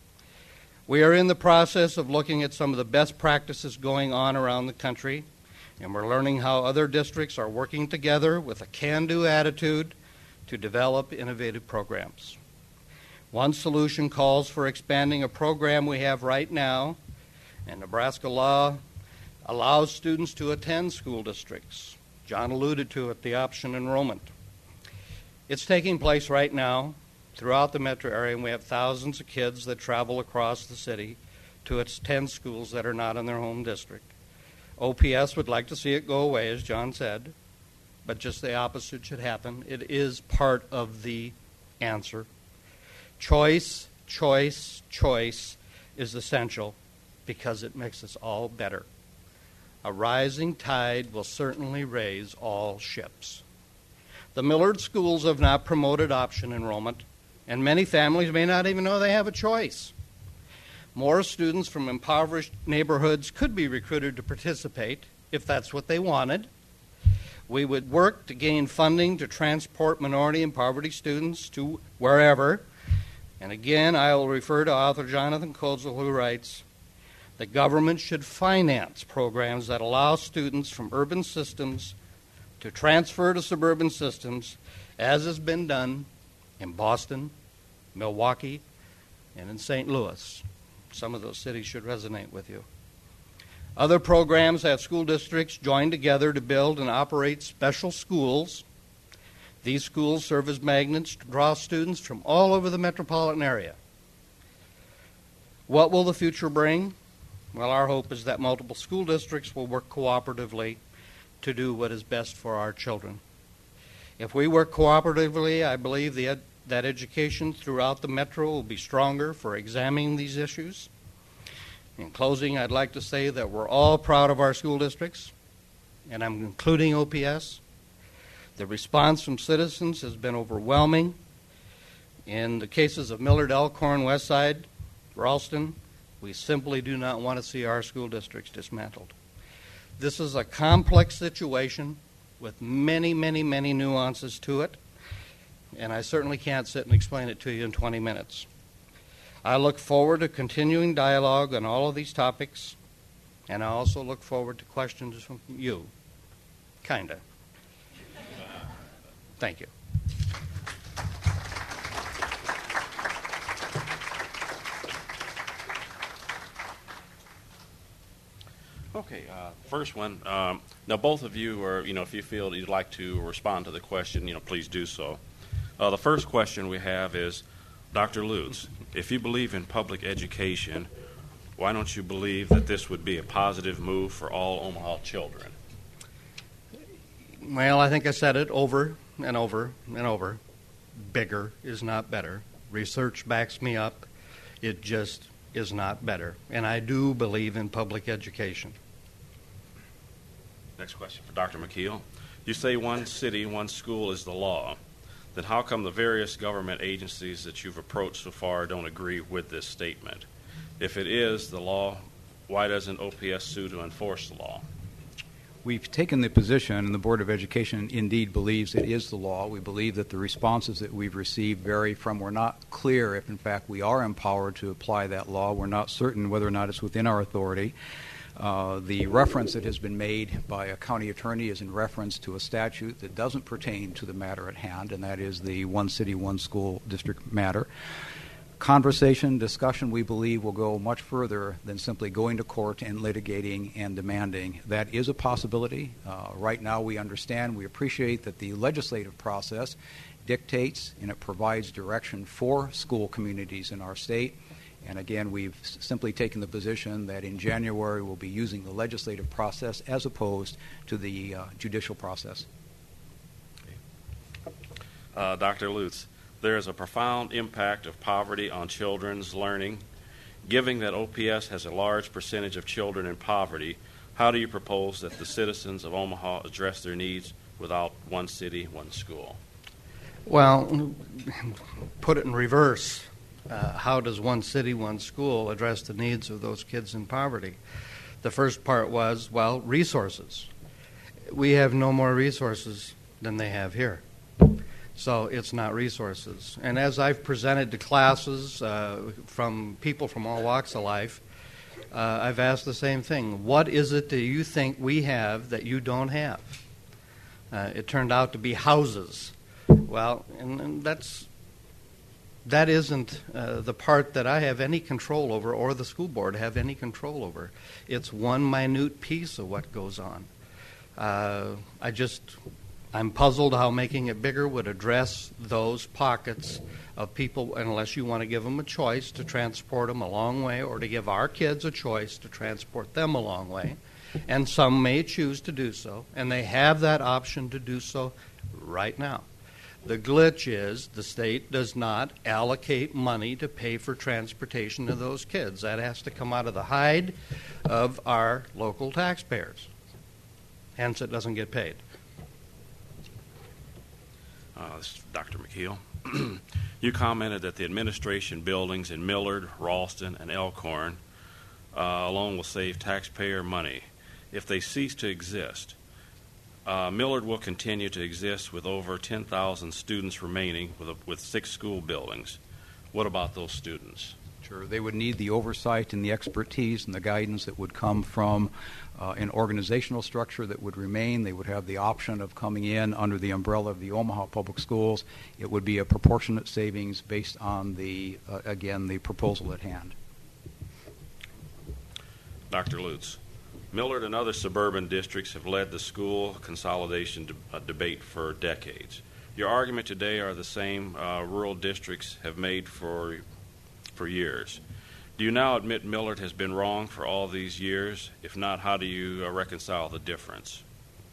We are in the process of looking at some of the best practices going on around the country, and we're learning how other districts are working together with a can-do attitude to develop innovative programs. One solution calls for expanding a program we have right now, and Nebraska law allows students to attend school districts. John alluded to it, the option enrollment. It's taking place right now throughout the metro area, and we have thousands of kids that travel across the city to attend schools that are not in their home district. O P S would like to see it go away, as John said, but just the opposite should happen. It is part of the answer. Choice, choice, choice is essential because it makes us all better. A rising tide will certainly raise all ships. The Millard schools have not promoted option enrollment, and many families may not even know they have a choice. More students from impoverished neighborhoods could be recruited to participate if that's what they wanted. We would work to gain funding to transport minority and poverty students to wherever. And again, I will refer to author Jonathan Kozel, who writes, the government should finance programs that allow students from urban systems to transfer to suburban systems, as has been done in Boston, Milwaukee, and in Saint Louis. Some of those cities should resonate with you. Other programs have school districts join together to build and operate special schools. These schools serve as magnets to draw students from all over the metropolitan area. What will the future bring? Well, our hope is that multiple school districts will work cooperatively to do what is best for our children. If we work cooperatively, I believe the ed- that education throughout the metro will be stronger for examining these issues. In closing, I'd like to say that we're all proud of our school districts, and I'm including O P S. The response from citizens has been overwhelming. In the cases of Millard, Elkhorn, Westside, Ralston, we simply do not want to see our school districts dismantled. This is a complex situation with many, many, many nuances to it, and I certainly can't sit and explain it to you in twenty minutes. I look forward to continuing dialogue on all of these topics, and I also look forward to questions from you. Kinda. Thank you. Okay, uh, first one. Um, now, both of you are, you know, if you feel you'd like to respond to the question, you know, please do so. Uh, the first question we have is, Doctor Lutz, if you believe in public education, why don't you believe that this would be a positive move for all Omaha children? Well, I think I said it over and over and over. Bigger is not better. Research backs me up. It just is not better. And I do believe in public education. Next question for Doctor McKeel. You say one city, one school is the law. Then how come the various government agencies that you've approached so far don't agree with this statement? If it is the law, why doesn't O P S sue to enforce the law? We've taken the position, and the Board of Education indeed believes it is the law. We believe that the responses that we've received vary from, we're not clear if in fact we are empowered to apply that law. We're not certain whether or not it's within our authority. Uh, the reference that has been made by a county attorney is in reference to a statute that doesn't pertain to the matter at hand, and that is the one city, one school district matter. Conversation, discussion, we believe, will go much further than simply going to court and litigating and demanding. That is a possibility. Uh, right now we understand, we appreciate that the legislative process dictates and it provides direction for school communities in our state. And again, we've simply taken the position that in January we'll be using the legislative process as opposed to the uh, judicial process. Okay. Uh, Doctor Lutz, there is a profound impact of poverty on children's learning. Given that O P S has a large percentage of children in poverty, how do you propose that the citizens of Omaha address their needs without one city, one school? Well, put it in reverse. Uh, how does one city, one school address the needs of those kids in poverty? The first part was, well, resources. We have no more resources than they have here. So it's not resources. And as I've presented to classes uh, from people from all walks of life, uh, I've asked the same thing. What is it that you think we have that you don't have? Uh, it turned out to be houses. Well, and, and that's that isn't uh, the part that I have any control over, or the school board have any control over. It's one minute piece of what goes on. Uh, I just, I'm puzzled how making it bigger would address those pockets of people, unless you want to give them a choice to transport them a long way, or to give our kids a choice to transport them a long way. And some may choose to do so, and they have that option to do so right now. The glitch is the state does not allocate money to pay for transportation of those kids. That has to come out of the hide of our local taxpayers. Hence, it doesn't get paid. Uh, this is Doctor McKeel. You commented that the administration buildings in Millard, Ralston, and Elkhorn uh, alone will save taxpayer money. If they cease to exist, uh, Millard will continue to exist with over ten thousand students remaining with, a, with six school buildings. What about those students? Sure. They would need the oversight and the expertise and the guidance that would come from uh, an organizational structure that would remain. They would have the option of coming in under the umbrella of the Omaha Public Schools. It would be a proportionate savings based on the, uh, again, the proposal at hand. Doctor Lutz, Millard and other suburban districts have led the school consolidation de- uh, debate for decades. Your argument today are the same uh, rural districts have made for for years. Do you now admit Millard has been wrong for all these years? If not, how do you uh, reconcile the difference?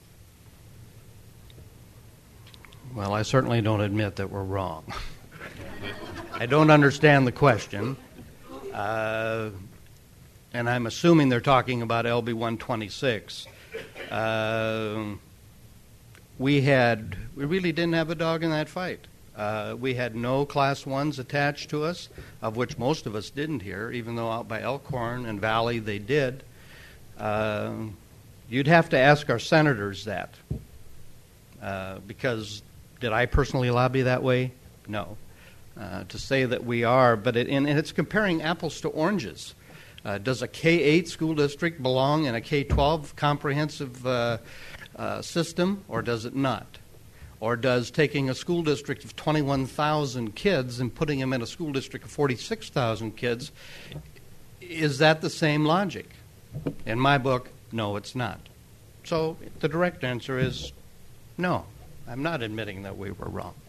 Well, I certainly don't admit that we're wrong. I don't understand the question. Uh, and I'm assuming they're talking about L B one twenty-six. Uh, we had, we really didn't have a dog in that fight. Uh, we had no Class ones attached to us, of which most of us didn't here, even though out by Elkhorn and Valley they did. Uh, you'd have to ask our senators that, uh, because did I personally lobby that way? No. Uh, to say that we are, but it, and, and it's comparing apples to oranges. Uh, does a K eight school district belong in a K twelve comprehensive uh, uh, system, or does it not? Or does taking a school district of twenty-one thousand kids and putting them in a school district of forty-six thousand kids, is that the same logic? In my book, no, it's not. So the direct answer is no. I'm not admitting that we were wrong.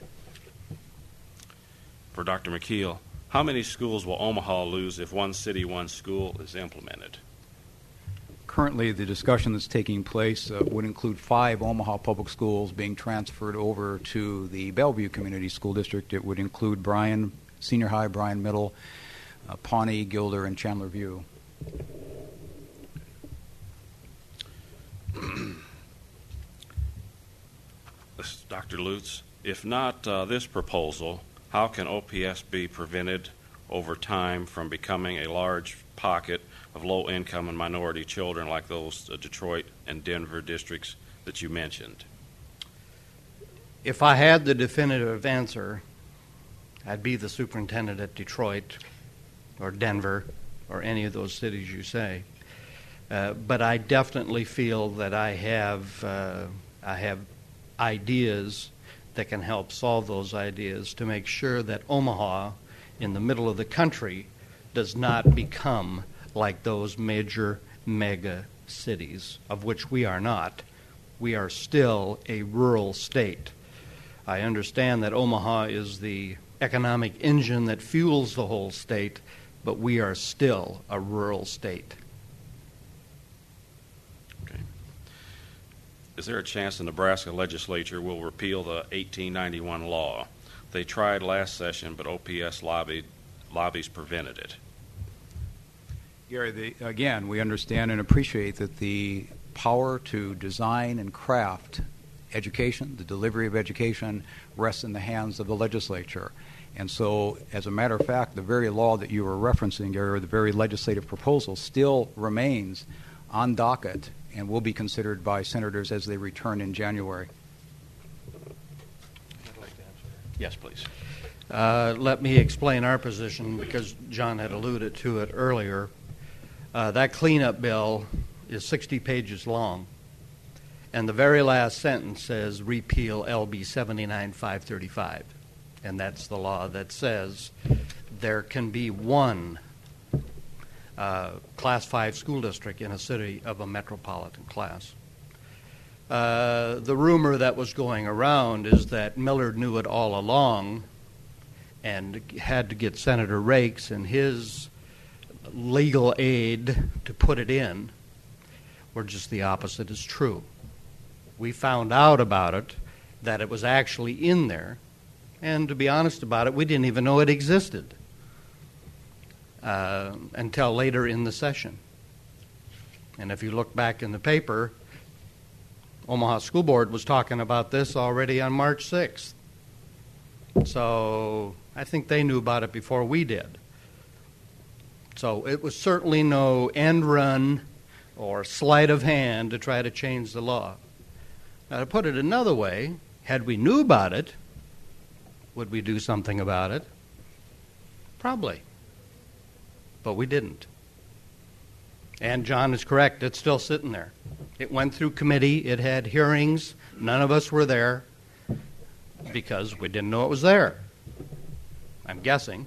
For Doctor McKeel, how many schools will Omaha lose if one city, one school is implemented? Currently, the discussion that's taking place uh, would include five Omaha public schools being transferred over to the Bellevue Community School District. It would include Bryan Senior High, Bryan Middle, uh, Pawnee, Gilder, and Chandler View. This is Doctor Lutz. If not uh, this proposal, how can O P S be prevented over time from becoming a large pocket of low-income and minority children like those uh, Detroit and Denver districts that you mentioned? If I had the definitive answer, I'd be the superintendent at Detroit or Denver or any of those cities you say. Uh, but I definitely feel that I have uh, I have ideas that can help solve those ideas to make sure that Omaha, in the middle of the country, does not become like those major mega cities, of which we are not. We are still a rural state. I understand that Omaha is the economic engine that fuels the whole state, but we are still a rural state. Okay. is there a chance the Nebraska legislature will repeal the eighteen ninety-one law? They tried last session, but O P S lobbied, lobbies prevented it. Gary, the, again, we understand and appreciate that the power to design and craft education, the delivery of education, rests in the hands of the legislature. And so, as a matter of fact, the very law that you were referencing, Gary, or the very legislative proposal, still remains on docket and will be considered by senators as they return in January. I'd like to answer. Yes, please. Uh, let me explain our position, because John had alluded to it earlier. Uh, that cleanup bill is sixty pages long, and the very last sentence says repeal L B seventy-nine five thirty-five, and that's the law that says there can be one uh, Class five school district in a city of a metropolitan class. Uh, the rumor that was going around is that Millard knew it all along and had to get Senator Rakes and his legal aid to put it in, where just the opposite is true. We found out about it, that it was actually in there, and to be honest about it, we didn't even know it existed uh, until later in the session. And if you look back in the paper, Omaha School Board was talking about this already on March sixth. So I think they knew about it before we did. So it was certainly no end run or sleight of hand to try to change the law. Now, to put it another way, had we knew about it, would we do something about it? Probably. But we didn't. And John is correct, it's still sitting there. It went through committee, it had hearings, none of us were there because we didn't know it was there. I'm guessing.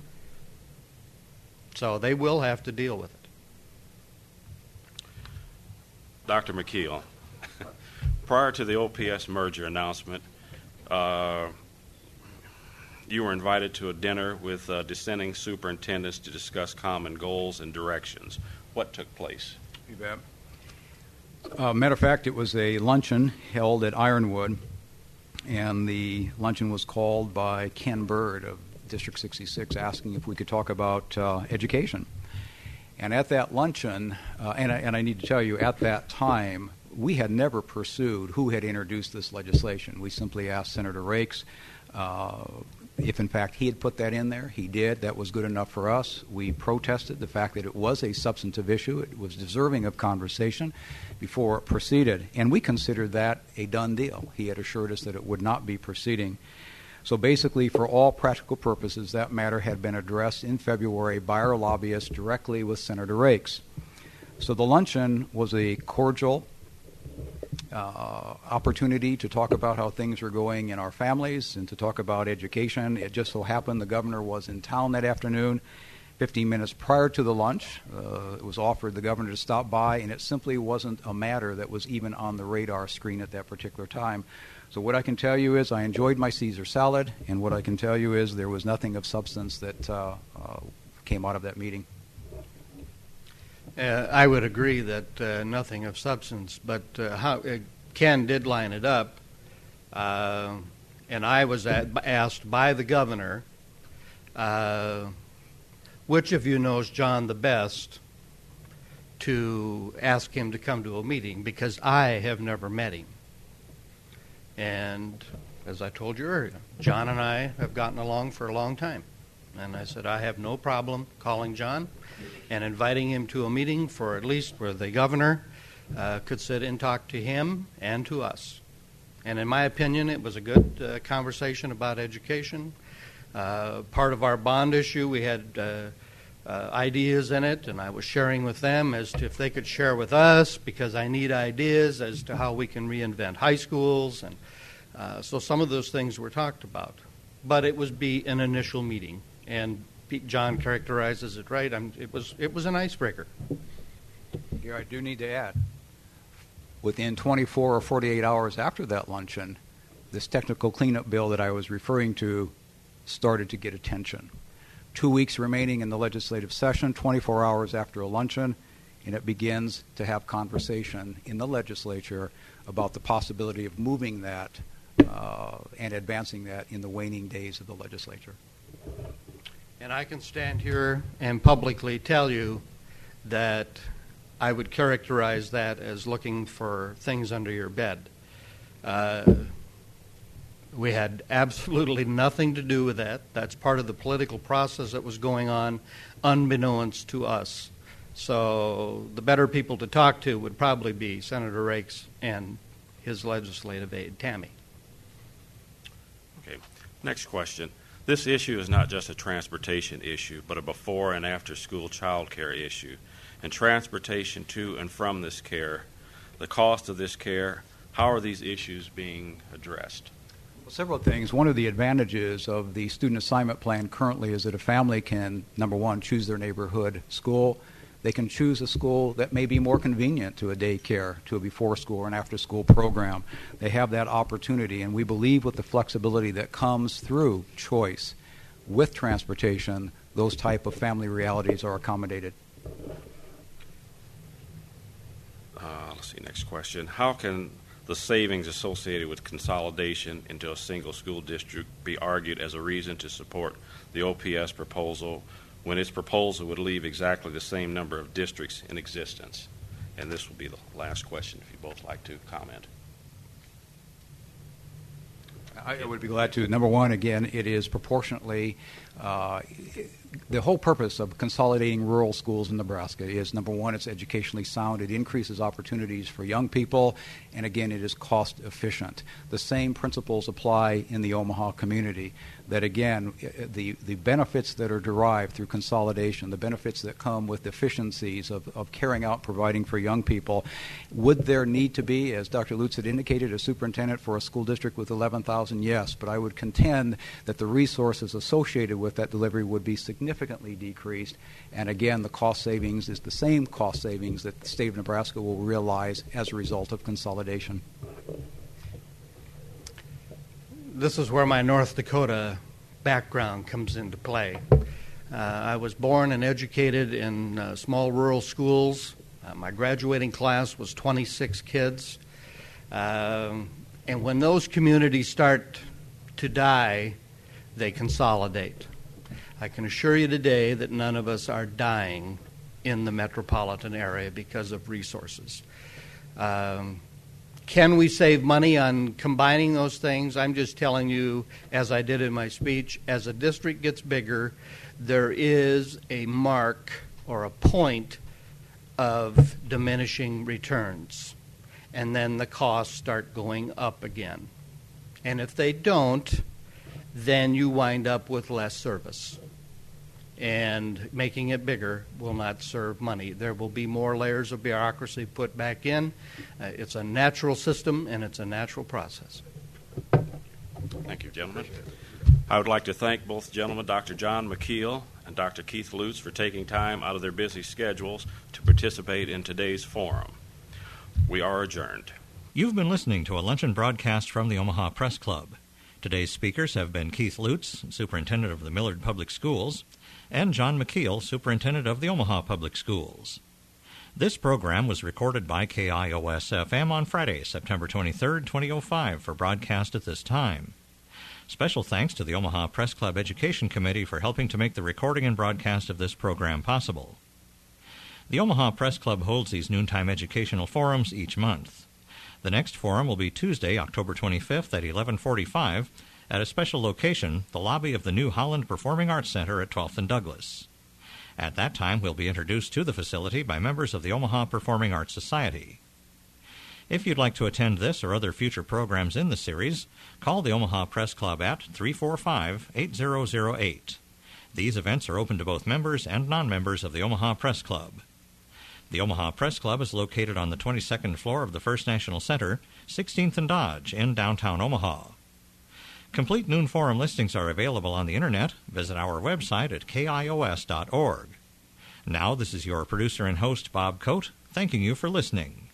So they will have to deal with it. Doctor McKeel, prior to the O P S merger announcement, uh, you were invited to a dinner with uh, dissenting superintendents to discuss common goals and directions. What took place? You bet. Uh, matter of fact, it was a luncheon held at Ironwood, and the luncheon was called by Ken Bird of District sixty-six, asking if we could talk about uh, education. And at that luncheon, uh, and, I, and I need to tell you, at that time, we had never pursued who had introduced this legislation. We simply asked Senator Rakes uh, if, in fact, he had put that in there. He did. That was good enough for us. We protested the fact that it was a substantive issue. It was deserving of conversation before it proceeded. And we considered that a done deal. He had assured us that it would not be proceeding. So basically, for all practical purposes, that matter had been addressed in February by our lobbyists directly with Senator Rakes. So the luncheon was a cordial uh, opportunity to talk about how things were going in our families and to talk about education. It just so happened the governor was in town that afternoon. Fifteen minutes prior to the lunch, uh, it was offered the governor to stop by, and it simply wasn't a matter that was even on the radar screen at that particular time. So what I can tell you is I enjoyed my Caesar salad, and what I can tell you is there was nothing of substance that uh, uh, came out of that meeting. Uh, I would agree that uh, nothing of substance, but uh, how, uh, Ken did line it up, uh, and I was at, asked by the governor, uh, which of you knows John the best, to ask him to come to a meeting, because I have never met him. And as I told you earlier, John and I have gotten along for a long time. And I said, I have no problem calling John and inviting him to a meeting for at least where the governor uh, could sit and talk to him and to us. And in my opinion, it was a good uh, conversation about education. Uh, part of our bond issue, we had uh, uh, ideas in it, and I was sharing with them as to if they could share with us, because I need ideas as to how we can reinvent high schools. And uh, so some of those things were talked about. But it was be an initial meeting, and Pete, John characterizes it right. I'm, it was it was an icebreaker. Here, I do need to add, within twenty-four or forty-eight hours after that luncheon, this technical cleanup bill that I was referring to started to get attention. Two weeks remaining in the legislative session, twenty-four hours after a luncheon, and it begins to have conversation in the legislature about the possibility of moving that uh, and advancing that in the waning days of the legislature. And I can stand here and publicly tell you that I would characterize that as looking for things under your bed. Uh, we had absolutely nothing to do with that. That's part of the political process that was going on, unbeknownst to us. So the better people to talk to would probably be Senator Rakes and his legislative aide, Tammy. Okay. Next question. This issue is not just a transportation issue, but a before and after school child care issue. And transportation to and from this care, the cost of this care, how are these issues being addressed? Well, several things. One of the advantages of the student assignment plan currently is that a family can, number one, choose their neighborhood school. They can choose a school that may be more convenient to a daycare, to a before school or an after school program. They have that opportunity, and we believe with the flexibility that comes through choice with transportation, those type of family realities are accommodated. Uh, let's see, next question. How can the savings associated with consolidation into a single school district be argued as a reason to support the O P S proposal when its proposal would leave exactly the same number of districts in existence? And this will be the last question if you both like to comment. I would be glad to. Number one, again, it is proportionately, uh, the whole purpose of consolidating rural schools in Nebraska is, number one, it's educationally sound. It increases opportunities for young people, and again, it is cost efficient. The same principles apply in the Omaha community, that again, the, the benefits that are derived through consolidation, the benefits that come with efficiencies of, of carrying out, providing for young people. Would there need to be, as Doctor Lutz had indicated, a superintendent for a school district with eleven thousand? Yes, but I would contend that the resources associated with that delivery would be significantly decreased. And again, the cost savings is the same cost savings that the state of Nebraska will realize as a result of consolidation. This is where my North Dakota background comes into play. Uh, I was born and educated in uh, small rural schools. Uh, my graduating class was twenty-six kids. Um, and when those communities start to die, they consolidate. I can assure you today that none of us are dying in the metropolitan area because of resources. Um, Can we save money on combining those things? I'm just telling you, as I did in my speech, as a district gets bigger, there is a mark or a point of diminishing returns. And then the costs start going up again. And if they don't, then you wind up with less service. And making it bigger will not serve money. There will be more layers of bureaucracy put back in. Uh, it's a natural system, and it's a natural process. Thank you, gentlemen. I would like to thank both gentlemen, Doctor John McKeel and Doctor Keith Lutz, for taking time out of their busy schedules to participate in today's forum. We are adjourned. You've been listening to a luncheon broadcast from the Omaha Press Club. Today's speakers have been Keith Lutz, Superintendent of the Millard Public Schools, and John McKeel, Superintendent of the Omaha Public Schools. This program was recorded by K I O S F M on Friday, September twenty-third, twenty oh five, for broadcast at this time. Special thanks to the Omaha Press Club Education Committee for helping to make the recording and broadcast of this program possible. The Omaha Press Club holds these noontime educational forums each month. The next forum will be Tuesday, October twenty-fifth at eleven forty-five at a special location, the lobby of the New Holland Performing Arts Center at twelfth and Douglas. At that time, we'll be introduced to the facility by members of the Omaha Performing Arts Society. If you'd like to attend this or other future programs in the series, call the Omaha Press Club at three four five, eight zero zero eight. These events are open to both members and non-members of the Omaha Press Club. The Omaha Press Club is located on the twenty-second floor of the First National Center, sixteenth and Dodge, in downtown Omaha. Complete noon forum listings are available on the Internet. Visit our website at K I O S dot org. Now, this is your producer and host, Bob Coate, thanking you for listening.